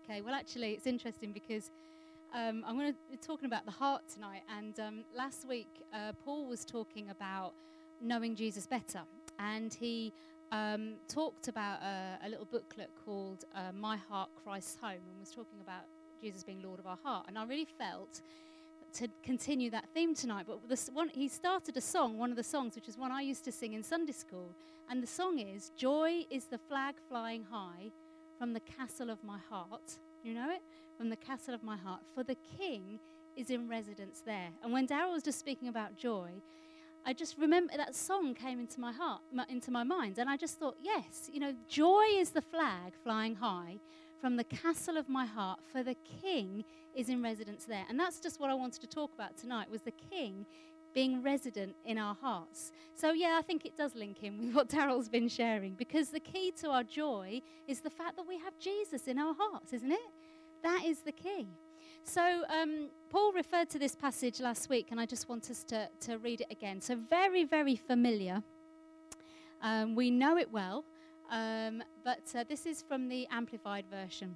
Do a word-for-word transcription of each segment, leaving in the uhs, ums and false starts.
Okay, well, actually, it's interesting because um, I'm going to be talking about the heart tonight. And um, last week, uh, Paul was talking about knowing Jesus better. And he um, talked about a, a little booklet called uh, My Heart, Christ's Home, and was talking about Jesus being Lord of our heart. And I really felt to continue that theme tonight. But this one, he started a song, one of the songs, which is one I used to sing in Sunday school. And the song is, "Joy is the flag flying high from the castle of my heart." You know it? From the castle of my heart. For the King is in residence there. And when Darryl was just speaking about joy, I just remember that song came into my heart, my, into my mind. And I just thought, yes, you know, joy is the flag flying high from the castle of my heart, for the King is in residence there. And that's just what I wanted to talk about tonight, was the King being resident in our hearts. So yeah, I think it does link in with what Daryl's been sharing, because the key to our joy is the fact that we have Jesus in our hearts, isn't it? That is the key. So um, Paul referred to this passage last week, and I just want us to, to read it again. So very, very familiar. Um, we know it well. Um, but uh, this is from the Amplified Version.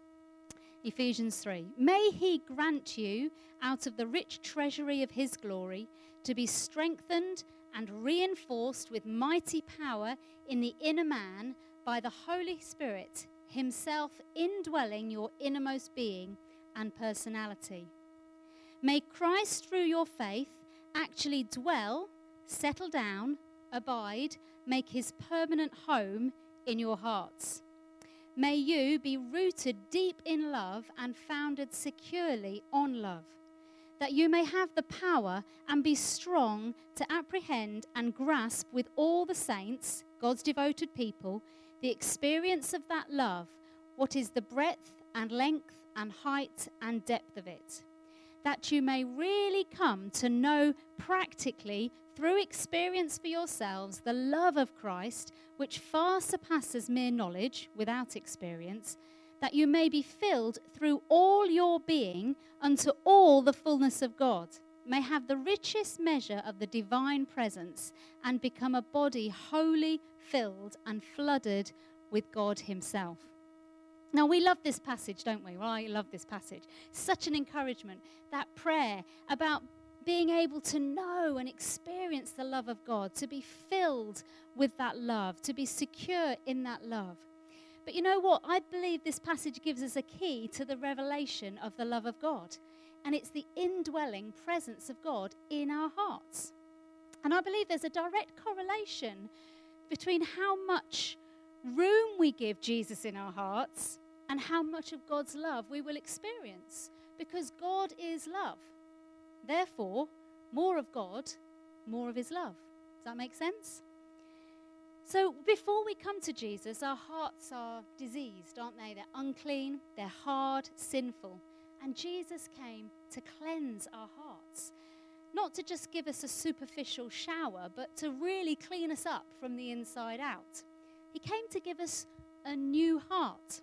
Ephesians three. May he grant you, out of the rich treasury of his glory, to be strengthened and reinforced with mighty power in the inner man by the Holy Spirit, himself indwelling your innermost being and personality. May Christ, through your faith, actually dwell, settle down, abide, make his permanent home in your hearts. May you be rooted deep in love and founded securely on love, that you may have the power and be strong to apprehend and grasp with all the saints, God's devoted people, the experience of that love, what is the breadth and length and height and depth of it, that you may really come to know practically through experience for yourselves the love of Christ, which far surpasses mere knowledge without experience, that you may be filled through all your being unto all the fullness of God, may have the richest measure of the divine presence, and become a body wholly filled and flooded with God himself. Now, we love this passage, don't we? Well, I love this passage. Such an encouragement, that prayer about being able to know and experience the love of God, to be filled with that love, to be secure in that love. But you know what? I believe this passage gives us a key to the revelation of the love of God. And it's the indwelling presence of God in our hearts. And I believe there's a direct correlation between how much room we give Jesus in our hearts and how much of God's love we will experience. Because God is love. Therefore, more of God, more of his love. Does that make sense? So before we come to Jesus, our hearts are diseased, aren't they? They're unclean, they're hard, sinful. And Jesus came to cleanse our hearts. Not to just give us a superficial shower, but to really clean us up from the inside out. He came to give us a new heart.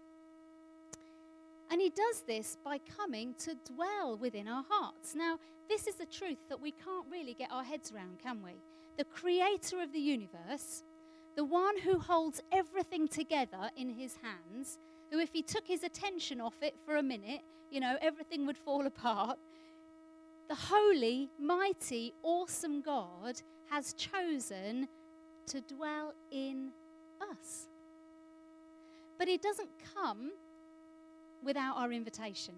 And he does this by coming to dwell within our hearts. Now, this is a truth that we can't really get our heads around, can we? The creator of the universe, the one who holds everything together in his hands, who if he took his attention off it for a minute, you know, everything would fall apart. The holy, mighty, awesome God has chosen to dwell in us. But he doesn't come without our invitation.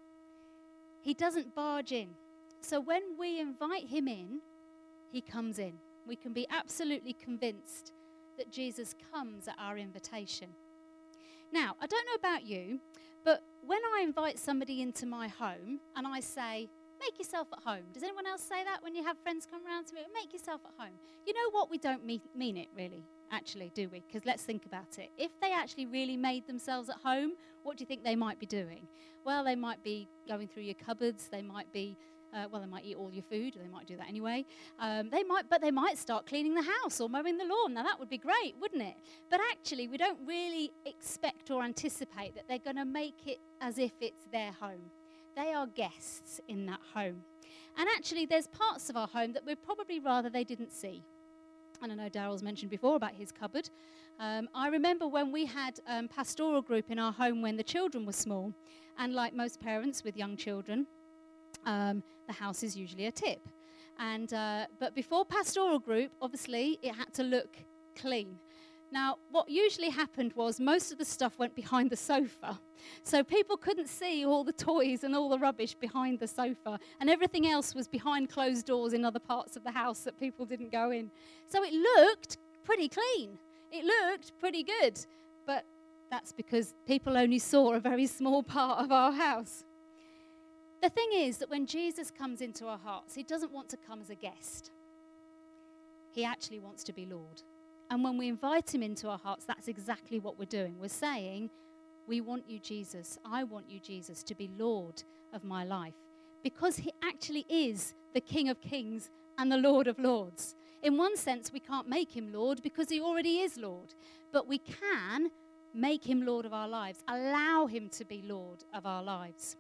He doesn't barge in. So when we invite him in, he comes in. We can be absolutely convinced that Jesus comes at our invitation. Now, I don't know about you, but when I invite somebody into my home and I say, make yourself at home. Does anyone else say that when you have friends come around to me? Make yourself at home. You know what? We don't mean, mean it really, actually, do we? Because let's think about it. If they actually really made themselves at home, what do you think they might be doing? Well, they might be going through your cupboards. They might be, uh, well, they might eat all your food. They might do that anyway. Um, they might, but they might start cleaning the house or mowing the lawn. Now, that would be great, wouldn't it? But actually, we don't really expect or anticipate that they're going to make it as if it's their home. They are guests in that home. And actually, there's parts of our home that we'd probably rather they didn't see. And I know Daryl's mentioned before about his cupboard. Um, I remember when we had um, pastoral group in our home when the children were small, and like most parents with young children, um, the house is usually a tip. And uh, but before pastoral group, obviously, it had to look clean. Now, what usually happened was most of the stuff went behind the sofa. So people couldn't see all the toys and all the rubbish behind the sofa. And everything else was behind closed doors in other parts of the house that people didn't go in. So it looked pretty clean. It looked pretty good. But that's because people only saw a very small part of our house. The thing is that when Jesus comes into our hearts, he doesn't want to come as a guest. He actually wants to be Lord. And when we invite him into our hearts, that's exactly what we're doing. We're saying, we want you, Jesus. I want you, Jesus, to be Lord of my life. Because he actually is the King of Kings and the Lord of Lords. In one sense, we can't make him Lord because he already is Lord. But we can make him Lord of our lives. Allow him to be Lord of our lives.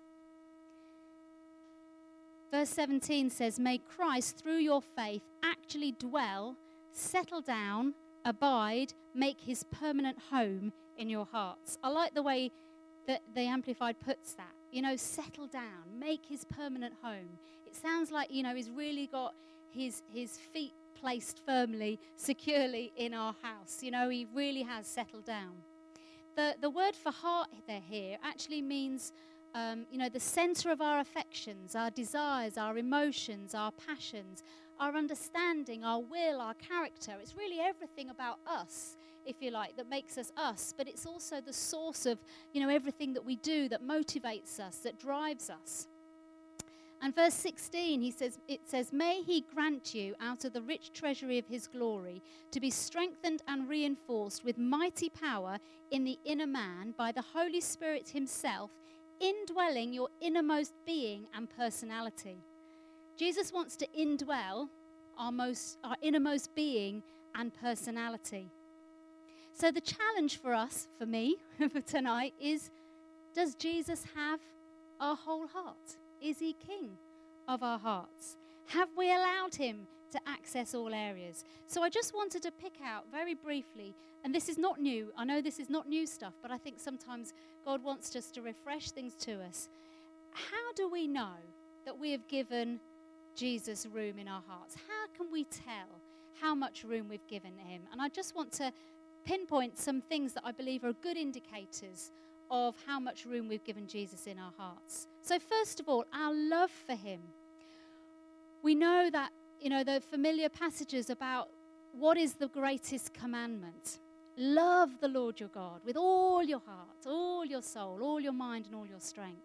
Verse seventeen says, may Christ, through your faith, actually dwell, settle down, abide, make his permanent home in your hearts. I like the way that the Amplified puts that. You know, settle down, make his permanent home. It sounds like, you know, he's really got his, his feet placed firmly, securely in our house. You know, he really has settled down. The, the word for heart there here actually means Um, you know, the center of our affections, our desires, our emotions, our passions, our understanding, our will, our character. It's really everything about us, if you like, that makes us us. But it's also the source of, you know, everything that we do that motivates us, that drives us. And verse sixteen, he says, it says, may he grant you out of the rich treasury of his glory to be strengthened and reinforced with mighty power in the inner man by the Holy Spirit himself, indwelling your innermost being and personality. Jesus wants to indwell our most, our innermost being and personality. So the challenge for us, for me, for tonight is, does Jesus have our whole heart? Is he king of our hearts? Have we allowed him to access all areas? So I just wanted to pick out very briefly, and this is not new. I know this is not new stuff, but I think sometimes God wants just to refresh things to us. How do we know that we have given Jesus room in our hearts? How can we tell how much room we've given him? And I just want to pinpoint some things that I believe are good indicators of how much room we've given Jesus in our hearts. So first of all, our love for him. We know that, you know, the familiar passages about what is the greatest commandment. Love the Lord your God with all your heart, all your soul, all your mind, and all your strength.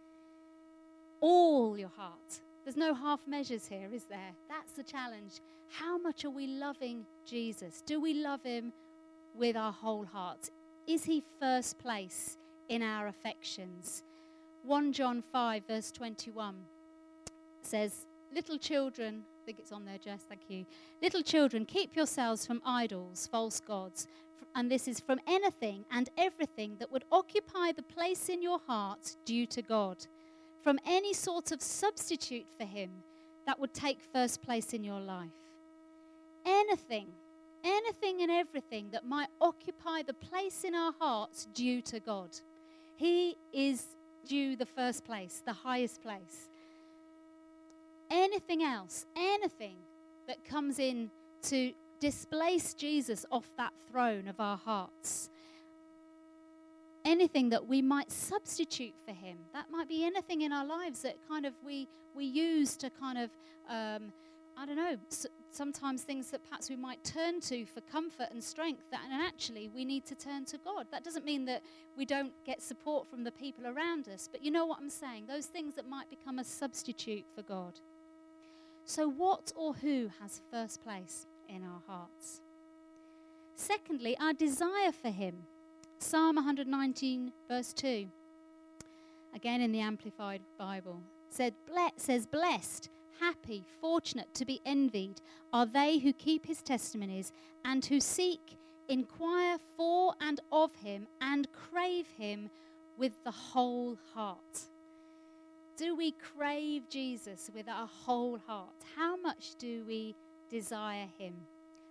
All your heart. There's no half measures here, is there? That's the challenge. How much are we loving Jesus? Do we love him with our whole heart? Is he first place in our affections? First John five, verse twenty-one says, little children, I think it's on there, Jess, thank you. Little children, keep yourselves from idols, false gods, and this is from anything and everything that would occupy the place in your heart due to God, from any sort of substitute for him that would take first place in your life. Anything, anything and everything that might occupy the place in our hearts due to God. He is due the first place, the highest place. Anything else, anything that comes in to displace Jesus off that throne of our hearts, anything that we might substitute for him, that might be anything in our lives that kind of we we use to kind of, um, I don't know, s- sometimes things that perhaps we might turn to for comfort and strength, that, and actually we need to turn to God. That doesn't mean that we don't get support from the people around us, but you know what I'm saying, those things that might become a substitute for God. So what or who has first place in our hearts? Secondly, our desire for him. Psalm one nineteen, verse two, again in the Amplified Bible, said, says, blessed, happy, fortunate, to be envied are they who keep his testimonies and who seek, inquire for and of him and crave him with the whole heart. Do we crave Jesus with our whole heart? How much do we desire him?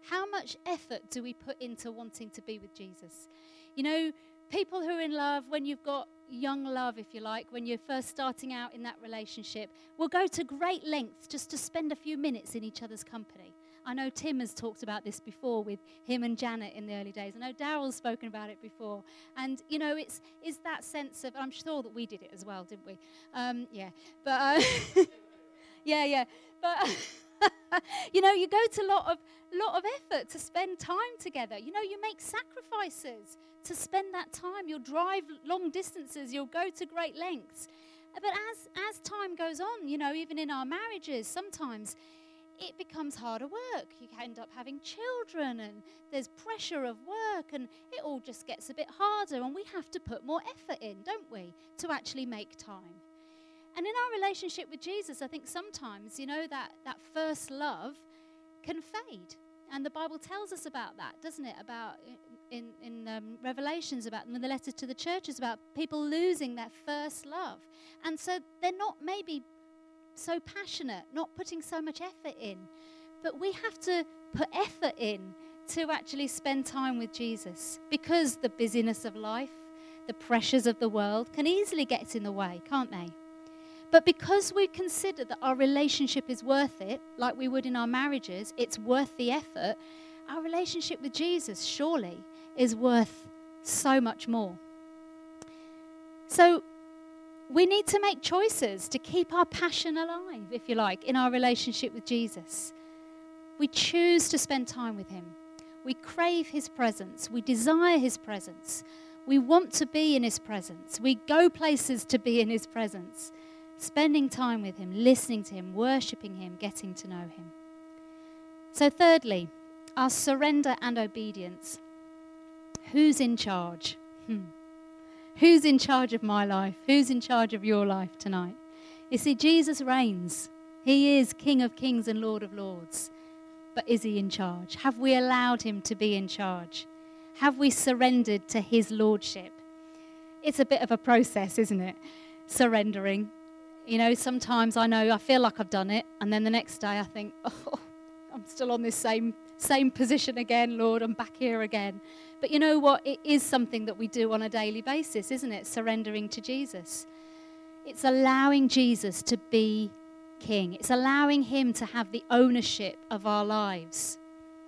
How much effort do we put into wanting to be with Jesus? You know, people who are in love, when you've got young love, if you like, when you're first starting out in that relationship, will go to great lengths just to spend a few minutes in each other's company. I know Tim has talked about this before with him and Janet in the early days. I know Daryl's spoken about it before. And, you know, it's is that sense of, I'm sure that we did it as well, didn't we? Um, yeah. But, uh, yeah, yeah. But, you know, you go to a lot of, lot of effort to spend time together. You know, you make sacrifices to spend that time. You'll drive long distances. You'll go to great lengths. But as, as time goes on, you know, even in our marriages, sometimes it becomes harder work. You end up having children and there's pressure of work and it all just gets a bit harder and we have to put more effort in, don't we, to actually make time. And in our relationship with Jesus, I think sometimes, you know, that, that first love can fade. And the Bible tells us about that, doesn't it? About in, in um, Revelations, about in the letter to the churches, about people losing their first love. And so they're not maybe so passionate, not putting so much effort in. But we have to put effort in to actually spend time with Jesus, because the busyness of life, the pressures of the world can easily get in the way, can't they? But because we consider that our relationship is worth it, like we would in our marriages, it's worth the effort, our relationship with Jesus surely is worth so much more. So we need to make choices to keep our passion alive, if you like, in our relationship with Jesus. We choose to spend time with him. We crave his presence. We desire his presence. We want to be in his presence. We go places to be in his presence. Spending time with him, listening to him, worshipping him, getting to know him. So thirdly, our surrender and obedience. Who's in charge? Hmm. Who's in charge of my life? Who's in charge of your life tonight? You see, Jesus reigns. He is King of Kings and Lord of Lords. But is he in charge? Have we allowed him to be in charge? Have we surrendered to his lordship? It's a bit of a process, isn't it? Surrendering. You know, sometimes I know I feel like I've done it, and then the next day I think, oh, I'm still on this same same position again, Lord, I'm back here again. But you know what? It is something that we do on a daily basis, isn't it? Surrendering to Jesus. It's allowing Jesus to be King. It's allowing him to have the ownership of our lives.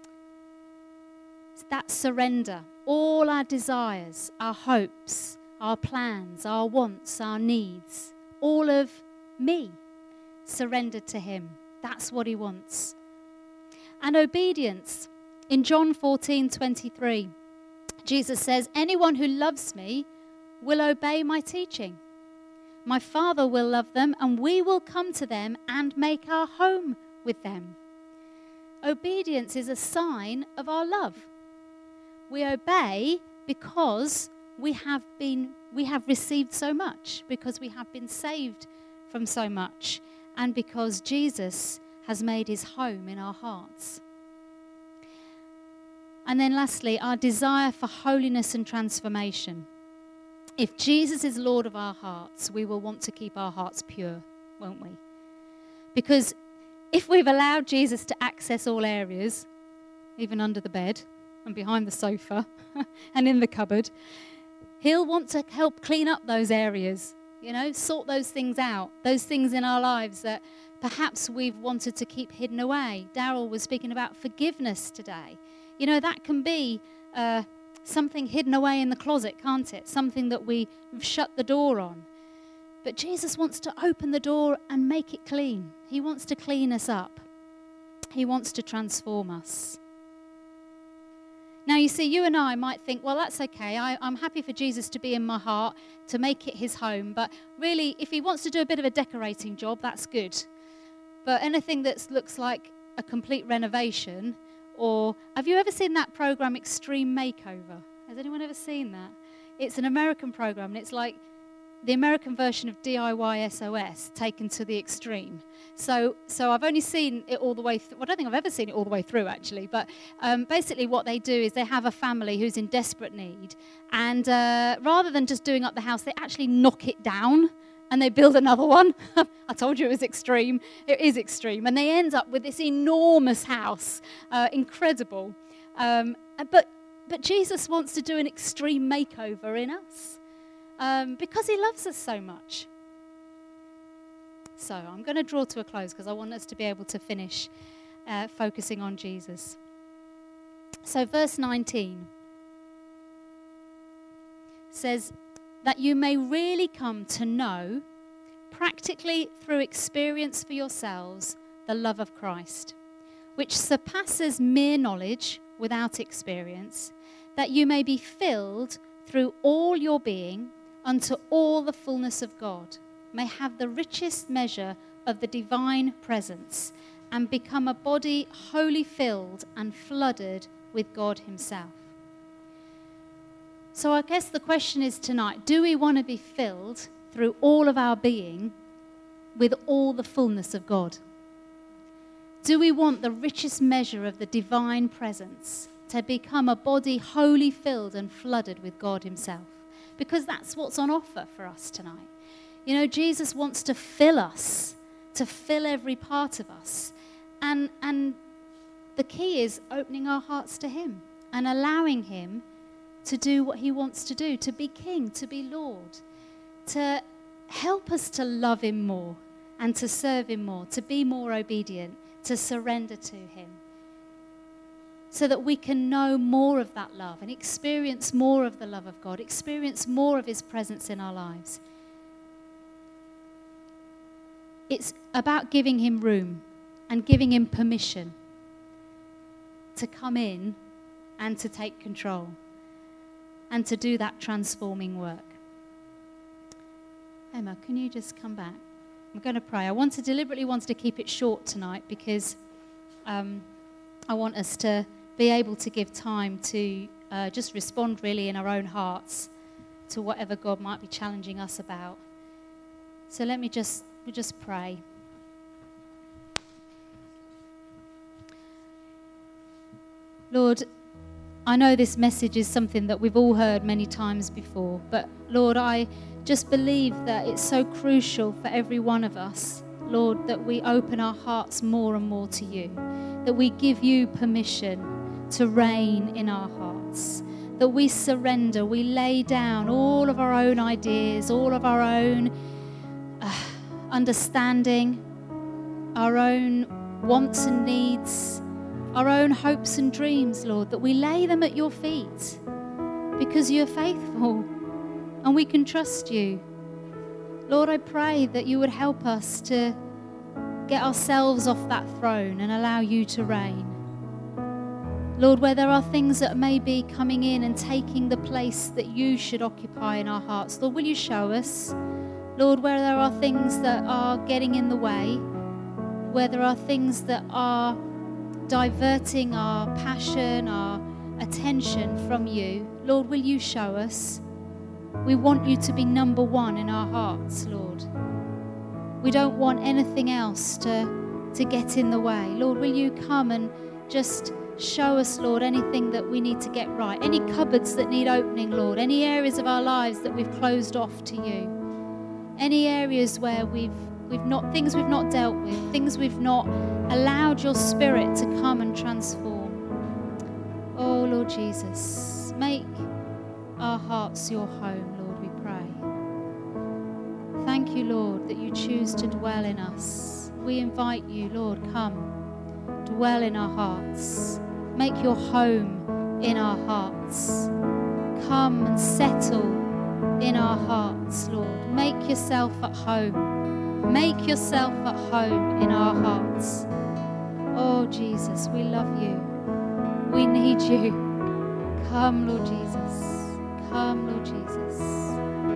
It's that surrender. All our desires, our hopes, our plans, our wants, our needs, all of me surrendered to him. That's what he wants. And obedience. In John fourteen twenty-three, Jesus says, anyone who loves me will obey my teaching. My Father will love them, and we will come to them and make our home with them. Obedience is a sign of our love. We obey because we have been, we have received so much, because we have been saved from so much, and because Jesus has made his home in our hearts. And then lastly, our desire for holiness and transformation. If Jesus is Lord of our hearts, we will want to keep our hearts pure, won't we? Because if we've allowed Jesus to access all areas, even under the bed and behind the sofa and in the cupboard, he'll want to help clean up those areas, you know, sort those things out, those things in our lives that perhaps we've wanted to keep hidden away. Daryl was speaking about forgiveness today. You know, that can be uh, something hidden away in the closet, can't it? Something that we've shut the door on. But Jesus wants to open the door and make it clean. He wants to clean us up. He wants to transform us. Now, you see, you and I might think, well, that's okay. I, I'm happy for Jesus to be in my heart, to make it his home. But really, if he wants to do a bit of a decorating job, that's good. But anything that looks like a complete renovation, or have you ever seen that program Extreme Makeover? Has anyone ever seen that? It's an American program, and it's like the American version of D I Y S O S taken to the extreme. So so I've only seen it all the way through. Well, I don't think I've ever seen it all the way through, actually. But um, basically what they do is they have a family who's in desperate need. And uh, rather than just doing up the house, they actually knock it down. and they build another one. I told you it was extreme. It is extreme. And they end up with this enormous house. Uh, incredible. Um, but, but Jesus wants to do an extreme makeover in us um, because he loves us so much. So I'm going to draw to a close because I want us to be able to finish uh, focusing on Jesus. So verse nineteen says that you may really come to know, practically through experience for yourselves, the love of Christ, which surpasses mere knowledge without experience, that you may be filled through all your being unto all the fullness of God, may have the richest measure of the divine presence, and become a body wholly filled and flooded with God himself. So I guess the question is tonight, do we want to be filled through all of our being with all the fullness of God? Do we want the richest measure of the divine presence to become a body wholly filled and flooded with God himself? Because that's what's on offer for us tonight. You know, Jesus wants to fill us, to fill every part of us. And, and the key is opening our hearts to him and allowing him to do what he wants to do, to be king, to be Lord, to help us to love him more and to serve him more, to be more obedient, to surrender to him, so that we can know more of that love and experience more of the love of God, experience more of his presence in our lives. It's about giving him room and giving him permission to come in and to take control and to do that transforming work. Emma, can you just come back? I'm going to pray. I want to deliberately wanted to keep it short tonight because um, I want us to be able to give time to uh, just respond really in our own hearts to whatever God might be challenging us about. So let me just, we'll just pray. Lord, I know this message is something that we've all heard many times before, but Lord, I just believe that it's so crucial for every one of us, Lord, that we open our hearts more and more to you, that we give you permission to reign in our hearts, that we surrender, we lay down all of our own ideas, all of our own uh, understanding, our own wants and needs, our own hopes and dreams, Lord, that we lay them at your feet because you're faithful and we can trust you. Lord, I pray that you would help us to get ourselves off that throne and allow you to reign. Lord, where there are things that may be coming in and taking the place that you should occupy in our hearts, Lord, will you show us? Lord, where there are things that are getting in the way, where there are things that are diverting our passion, our attention from you, Lord, will you show us? We want you to be number one in our hearts, Lord. We don't want anything else to, to get in the way. Lord, will you come and just show us, Lord, anything that we need to get right, any cupboards that need opening, Lord, any areas of our lives that we've closed off to you, any areas where we've we've not, things we've not dealt with, things we've not allowed your Spirit to come and transform. Oh, Lord Jesus, make our hearts your home, Lord, we pray. Thank you, Lord, that you choose to dwell in us. We invite you, Lord, come, dwell in our hearts. Make your home in our hearts. Come and settle in our hearts, Lord. Make yourself at home. Make yourself at home in our hearts. Oh, Jesus, we love you. We need you. Come, Lord Jesus. Come, Lord Jesus.